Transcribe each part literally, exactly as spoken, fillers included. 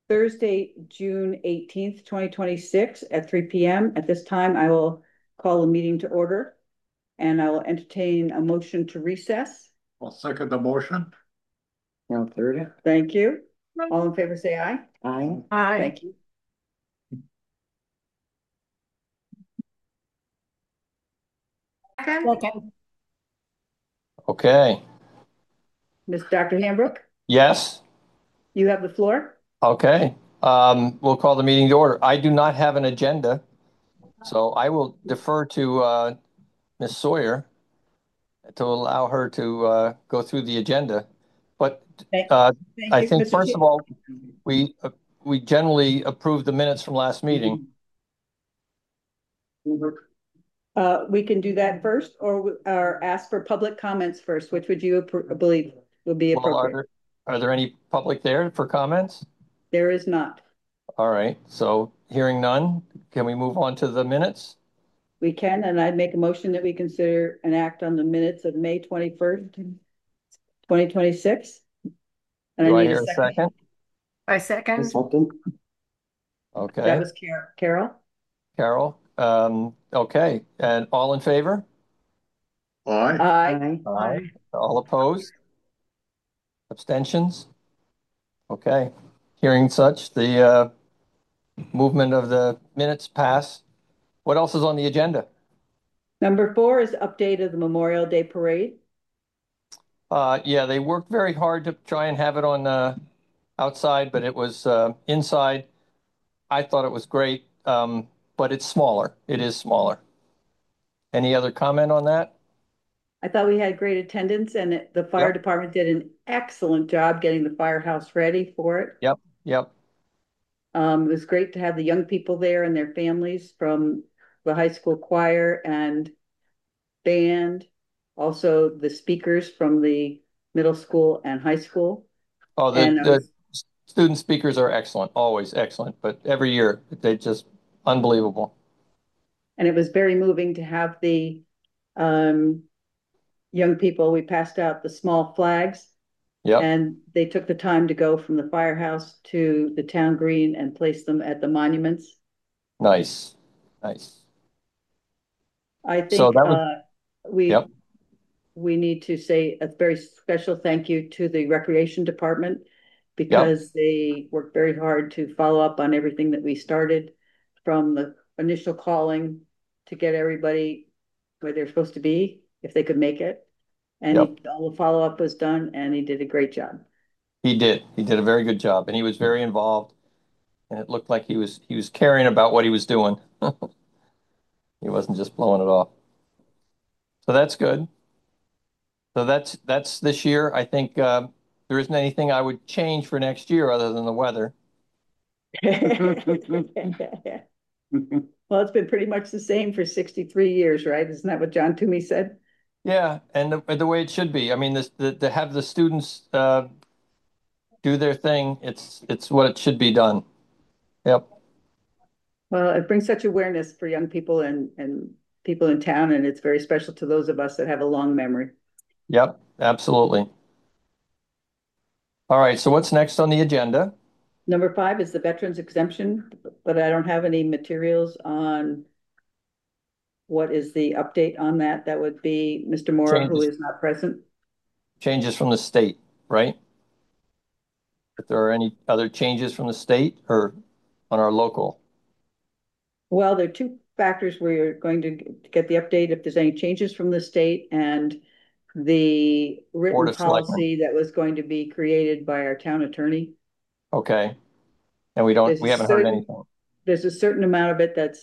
Thursday, June eighteenth, twenty twenty-six at three P M. At this time, I will call the meeting to order and I will entertain a motion to recess. I'll second the motion. Now third. Thank you. All in favor, say aye. Aye. Aye. Thank you. Second. Okay. Miz Doctor Hambrook, Yes. you have the floor. Okay. Um, we'll call the meeting to order. I do not have an agenda, so I will defer to uh, Miz Sawyer to allow her to uh, go through the agenda. But Thank, uh, thank I you, think Mister first Chair. of all, we uh, we generally approve the minutes from last meeting. Uh, we can do that first, or or ask for public comments first. Which would you appro- believe would be Well, are appropriate? there are there any public there for comments? There is not. All right. So hearing none, can we move on to the minutes? We can, and I'd make a motion that we consider an act on the minutes of May twenty-first, twenty twenty-six. And Do I I need hear a a second. second? I second. Second. Okay. That was Car- Carol. Carol. Um, okay. And all in favor? Aye. Aye. Aye. All opposed? Abstentions? Okay. Hearing such, the uh, movement of the minutes pass. What else is on the agenda? Number four is update of the Memorial Day Parade. Uh, yeah, they worked very hard to try and have it on uh, outside, but it was uh, inside. I thought it was great, um, but it's smaller. It is smaller. Any other comment on that? I thought we had great attendance and it- the fire Yep. department did an excellent job getting the firehouse ready for it. Yep. Yep. Um, it was great to have the young people there and their families from the high school choir and band. Also the speakers from the middle school and high school. Oh, the, And I the was, student speakers are excellent, always excellent, but every year they just unbelievable. and it was very moving to have the um, young people. We passed out the small flags Yep. and they took the time to go from the firehouse to the town green and place them at the monuments. Nice. Nice. I So think that was, uh, we yep. we need to say a very special thank you to the recreation department Yep. because they worked very hard to follow up on everything that we started from the initial calling to get everybody where they're supposed to be, if they could make it. And Yep. he, all the follow-up was done and he did a great job. He did. He did a very good job, and he was very involved, and it looked like he was he was caring about what he was doing. He wasn't just blowing it off. So that's good. So that's that's this year. I think uh, there isn't anything I would change for next year other than the weather. Well, it's been pretty much the same for sixty-three years, right? Isn't that what John Toomey said? Yeah, and the, the way it should be. I mean, this the, to have the students uh, do their thing. It's it's what it should be done. Yep. Well, it brings such awareness for young people and, and people in town, and it's very special to those of us that have a long memory. Yep. Absolutely. All right. So what's next on the agenda? Number five is the veterans exemption, but I don't have any materials on what is the update on that. That would be Mister Mora, who Changes is not present. changes from the state, right? If there are any other changes from the state or on our local. Well, there are two factors where you're going to get the update if there's any changes from the state and the Board written of Selectmen. policy that was going to be created by our town attorney. Okay. And we don't There's a we haven't heard certain anything. there's a certain amount of it that's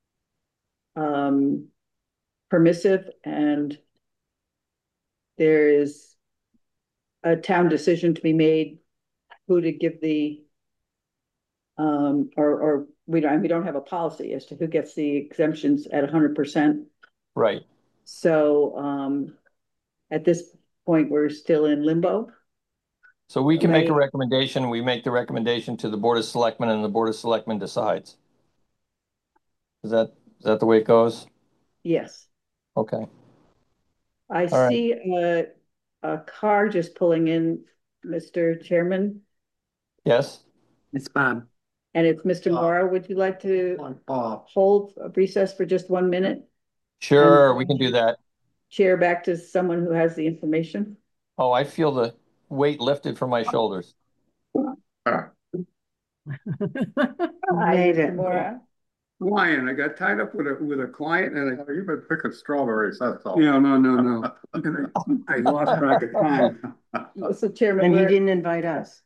um, permissive, and there is a town decision to be made who to give the um, or or we don't we don't have a policy as to who gets the exemptions at one hundred percent. Right. So um, at this point, we're still in limbo. So we can make a May, recommendation. We make the recommendation to the Board of Selectmen and the Board of Selectmen decides. Is that is that the way it goes? yes, Okay. I All right. see a, a car just pulling in, Mister Chairman. Yes. It's Bob. And it's Mister Bob. Morrow. Would you like to Like Bob. hold a recess for just one minute? Sure, we can do that. Chair back to someone who has the information. Oh, I feel the weight lifted from my shoulders. Ah, Hi, Made Mister it. Morrow. Ryan, I got tied up with a, with a client and I, You've been picking strawberries, that's all. yeah, no, no, no. And I I lost track of time. So Chairman, And he we're, didn't invite us.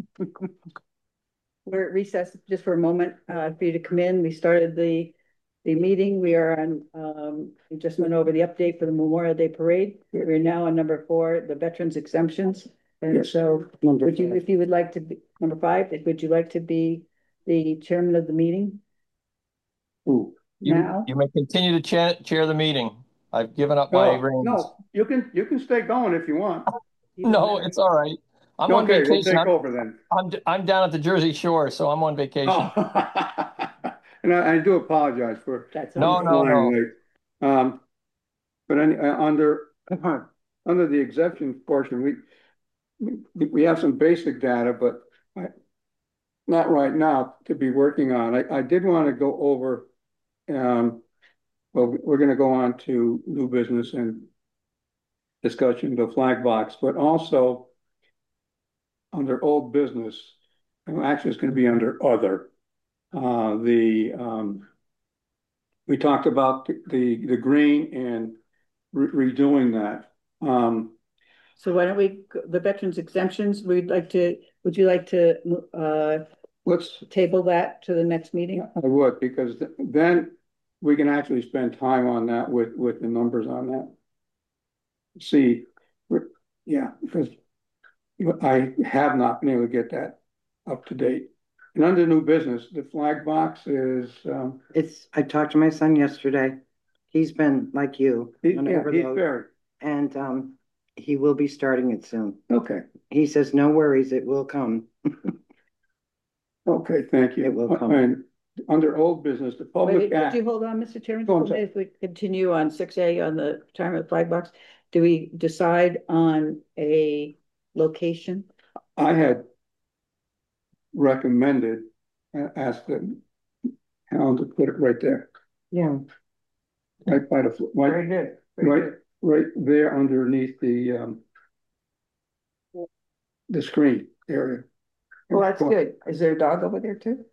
we're at recess just for a moment, uh, for you to come in. We started the, the meeting. We are on, um, we just went over the update for the Memorial Day Parade. We're now on number four, the veterans exemptions. And Yes. so Number would you, five. if you would like to be, number five, would you like to be the chairman of the meeting Ooh. You, now? you may continue to chair, chair the meeting. I've given up my No, reins. no, you can, you can stay going if you want. You don't No, matter. it's all right. I'm on Okay, we'll vacation. take I'm, over then. I'm, I'm down at the Jersey Shore, so I'm on vacation. Oh. And I, I do apologize for That's No, okay. no, no. flying late. Um, but any, uh, under, under the exemption portion, we, we, we have some basic data, but I, not right now to be working on. I, I did want to go over, um, well, we're going to go on to new business and discussion, the flag box, but also under old business, and actually it's going to be under other. Uh, the um, we talked about the the, the green and re redoing that. Um, So why don't we, the veterans exemptions, we'd like to, would you like to, uh, let's, table that to the next meeting? I would, because th then we can actually spend time on that with with the numbers on that. See, we're- yeah, because I have not been able to get that up to date. And under new business, the flag box is, um, It's, I talked to my son yesterday. He's been like you. he- on yeah, he's overload, very, And, um, he will be starting it soon. okay, He says, no worries, it will come. okay, thank you. It will come. And under old business, the Wait, public could act, you hold on, Mister Chairman? Go on, sir. If we continue on six A on the retirement flag box, do we decide on a location? I had recommended, uh, asked the town to put it right there, Yeah. right by the, fl- right, good. right, right there underneath the, um, the screen area. Well, that's good. Is there a dog over there too?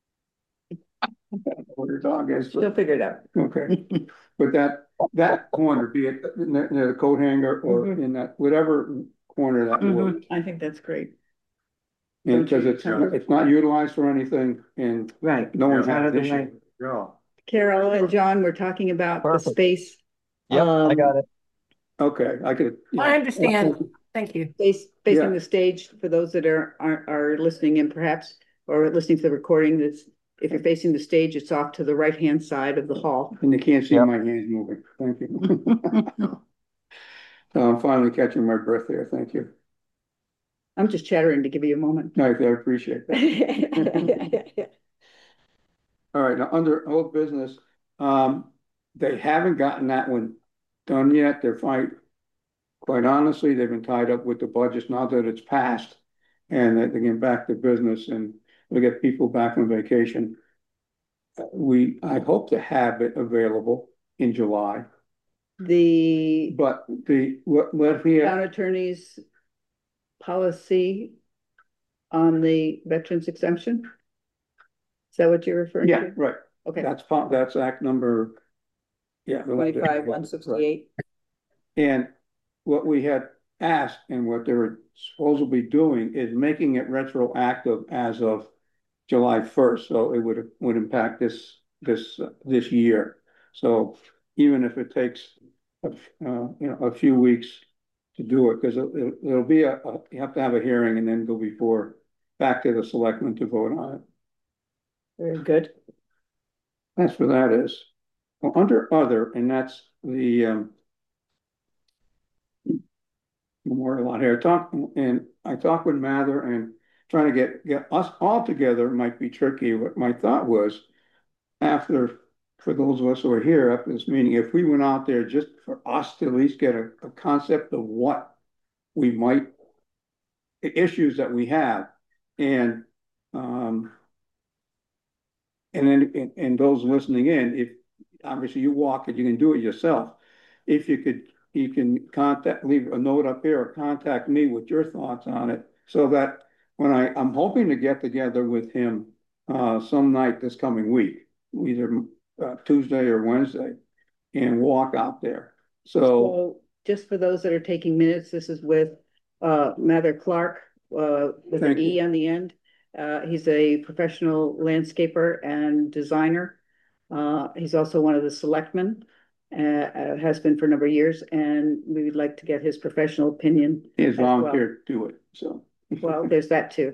Where your dog is, She'll but, figure it out. okay. But that, that corner, be it near near the coat hanger or Mhm. in that, whatever corner that works. I think that's great. And because Don't it's, you- it's not utilized for anything and Right. no one's Out had of an the way. issue. Yeah. Carol and John were talking about the Perfect. space. Yep, I um, got it. Okay, I could. yeah. I understand. Thank you. Face, facing Yeah. the stage for those that are, are, are listening in perhaps, or listening to the recording, that's, if you're facing the stage, it's off to the right-hand side of the hall. And you can't see Yep. my hands moving. Thank you. So I'm finally catching my breath there. Thank you. I'm just chattering to give you a moment. I, I appreciate that. All right, now under old business, um, they haven't gotten that one done yet. They're fine. Quite honestly, they've been tied up with the budgets now that it's passed and that they get back to business and we get people back on vacation. Uh, We, I hope to have it available in July, The but the, what, what we, town attorney's policy on the veterans exemption? Is that what you're referring yeah, to? right. Okay, That's, po- that's act number, yeah. the one that- twenty-five, one sixty-eight. And what we had asked and what they were supposedly doing is making it retroactive as of July first. So it would, would impact this, this, uh, this year. So even if it takes, a f- uh, you know, a few weeks to do it, because it'll, it'll be a, a- you have to have a hearing and then go before, back to the selectmen to vote on it. Very good. That's what that is. Well, under other, and that's the, um, memorial out here. Talk, and I talked with Mather and trying to get, get us all together might be tricky. What my thought was, after, for those of us who are here after this meeting, if we went out there just for us to at least get a, a concept of what we might, the issues that we have. And Um, and then, and, and those listening in, if, obviously you walk it, you can do it yourself. If you could, you can contact, leave a note up here or contact me with your thoughts on it. So that when I, I'm hoping to get together with him, uh, some night this coming week, either uh, Tuesday or Wednesday, and walk out there. So, So just for those that are taking minutes, this is with uh, Mather Clark uh, with an Thank E you. on the end. Uh, he's a professional landscaper and designer. Uh, he's also one of the selectmen, uh, uh, has been for a number of years, and we would like to get his professional opinion he has as well. volunteered to do it, so. Well, there's that too.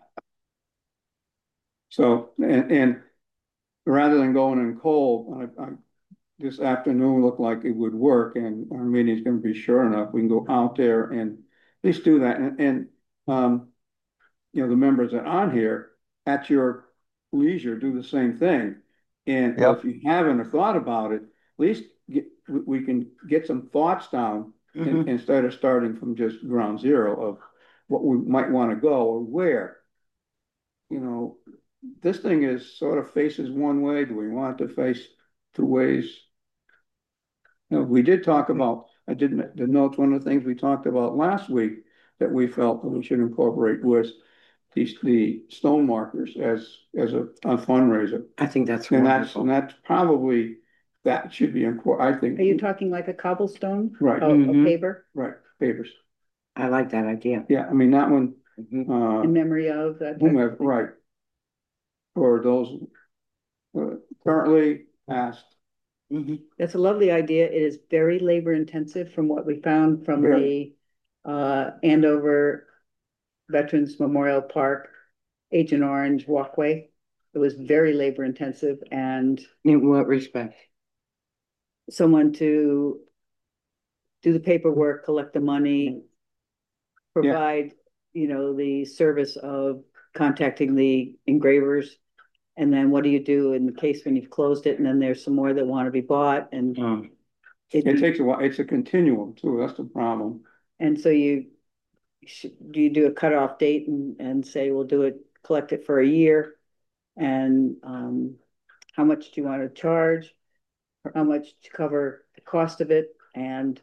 So, and, and rather than going in cold, I, I, this afternoon looked like it would work, and our meeting's gonna be sure enough, we can go out there and at least do that, and, and, um, you know, the members that are on here, at your leisure, do the same thing. And Yep. if you haven't or thought about it, at least get, we we can get some thoughts down in- Mhm. instead of starting from just ground zero of what we might want to go or where. You know, this thing is sort of faces one way. Do we want it to face two ways? You know, we did talk about, I did ma- the notes, one of the things we talked about last week that we felt that we should incorporate was the, the stone markers as, as a, a fundraiser. I think that's And that's, wonderful. and that's probably, that should be important, I think. Are you talking like a cobblestone? Right. A, a Mhm. paver Right, papers. I like that idea. Yeah, I mean, that one, Mhm. uh, in memory of that. type of whomever, thing? right. For those uh, currently passed. Mhm. That's a lovely idea. It is very labor intensive from what we found from Very. the uh Andover Veterans Memorial Park, Agent Orange walkway. It was very labor intensive, and In what respect? someone to do the paperwork, collect the money, provide, you know, the service of contacting the engravers. And then what do you do in the case when you've closed it and then there's some more that want to be bought, and Um, it, It takes a while, it's a continuum too, that's the problem. and so you do you do a cutoff date and, and say, we'll do it, collect it for a year? And um, how much do you want to charge? Or how much to cover the cost of it? And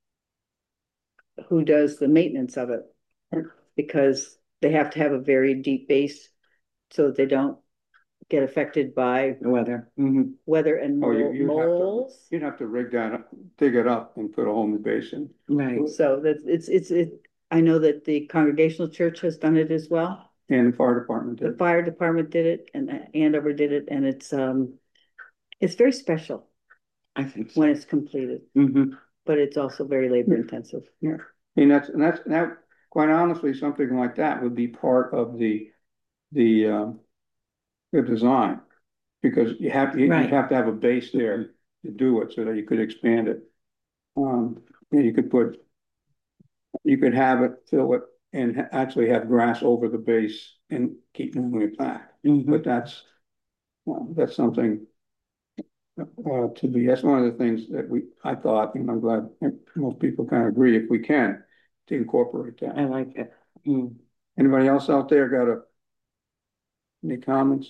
who does the maintenance of it? Because they have to have a very deep base so that they don't get affected by the weather. Mhm. weather and Oh, you, mole- you'd have to, moles. you'd have to rig that, up, dig it up and put a whole new basin. Right. So that's, it's, it's, it, I know that the Congregational Church has done it as well. And the fire department The did. fire department did it, and Andover did it, and it's, um, it's very special I think when so. it's completed, Mhm. but it's also very labor intensive. Yeah, and that's, and that's, that, quite honestly, something like that would be part of the, the, um, the design. Because you have, you, Right. you'd have to have a base there to do it so that you could expand it. Um, yeah, you could put, you could have it, fill it, and ha- actually have grass over the base and keep moving it back. Mhm. But that's, well, that's something uh, to be, that's one of the things that we, I thought, and I'm glad most people kind of agree, if we can, to incorporate I that. like it. Mm. Anybody else out there got a, any comments?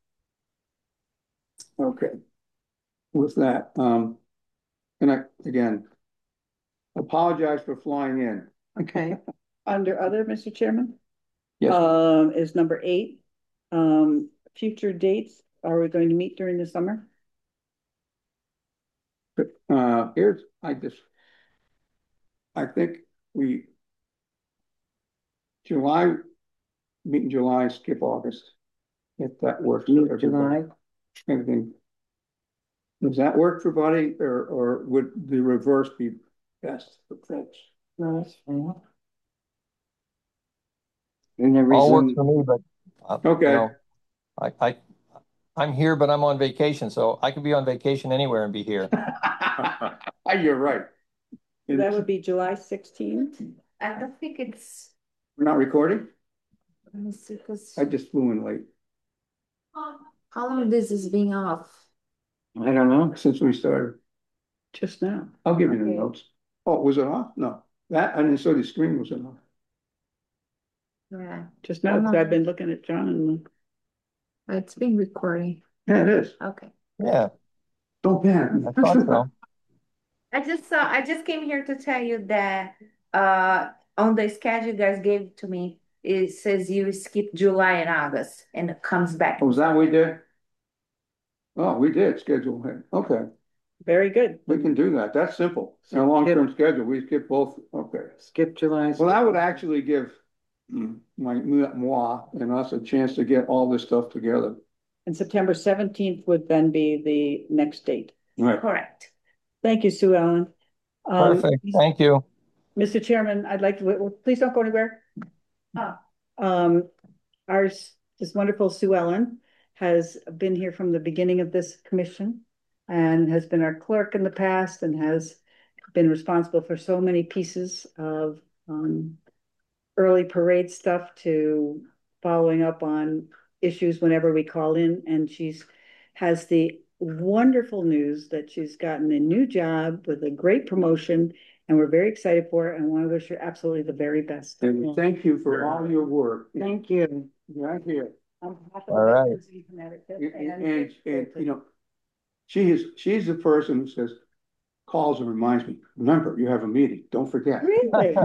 Okay. With that, um, and I, again, apologize for flying in. Okay. Under other, Mister Chairman? Yes, Um, is number eight, um, future dates, are we going to meet during the summer? uh, here's, I just, I think we, July, meet in July, skip August. If that works. for everybody. July. Everything. Does that work for everybody, or, or would the reverse be best for folks? No, that's fine. And then All works resume. for me, but uh, Okay. you know, I, I, I'm here, but I'm on vacation, so I could be on vacation anywhere and be here. You're right. That would be July sixteenth. I don't think it's, We're not recording? let me see, because I just flew in late how long this is being off? I don't know. since we started. Just now. I'll give you the Okay. notes. Oh, was it off? No, that, I didn't saw the screen was off. Yeah. Just now, because I've been looking at John and It's been recording. Yeah, it is. Okay. Yeah, Don't panic. I thought so. I just saw, I just came here to tell you that uh on the schedule you guys gave to me, it says you skip July and August and it comes back. Oh, was that what we did? Oh, we did schedule it. Okay, Very good. we can do that. That's simple. In a long-term schedule, we skip both. Okay. Skip July. Well, that would actually give mm, my, moi and us a chance to get all this stuff together. And September seventeenth would then be the next date. Right. Correct. Thank you, Sue Ellen. Um, Perfect. Thank you. Mister Chairman, I'd like to, please don't go anywhere. Oh. Um, our, this wonderful Sue Ellen has been here from the beginning of this commission and has been our clerk in the past and has been responsible for so many pieces of um, early parade stuff to following up on issues whenever we call in. And she's has the wonderful news that she's gotten a new job with a great promotion, and we're very excited for her and want to wish her absolutely the very best. And thank you for all your work. Thank you. Right here. On behalf of All right. veterans in Connecticut And, and- and, and, you know, she is, she's the person who says, calls and reminds me, remember, you have a meeting, don't forget. Really?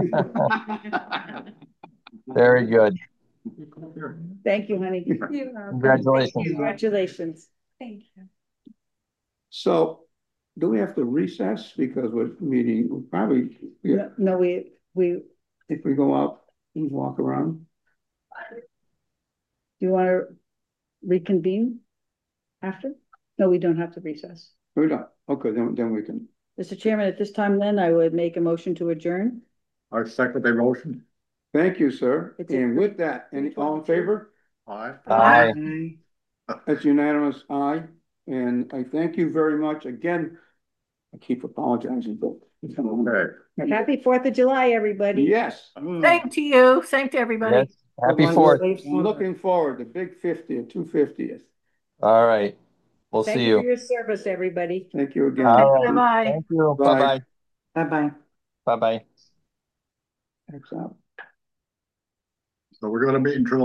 Very good. Thank you, honey. Congratulations. Congratulations. Thank you. So, do we have to recess because we're meeting, we'll probably, yeah, No, no, we, we, if we go out and walk around? do you want to reconvene after? No, we don't have to recess. We don't, okay, then, then we can. Mister Chairman, at this time then, I would make a motion to adjourn. I second the motion. Thank you, sir. It's- And with that, any, all in favor? Aye. Aye. Bye. That's unanimous, aye. And I thank you very much again. I keep apologizing, but. Okay. Happy Fourth of July, everybody. Yes. Same to you. Same to everybody. Yes. Happy Fourth. I'm looking forward to big fiftieth, two fiftieth. All right. We'll Thank see you for you. your service, everybody. Thank you again. All right. Bye-bye. Thank you. Bye. Bye-bye. Bye-bye. Bye-bye. Thanks out. So we're gonna meet in July.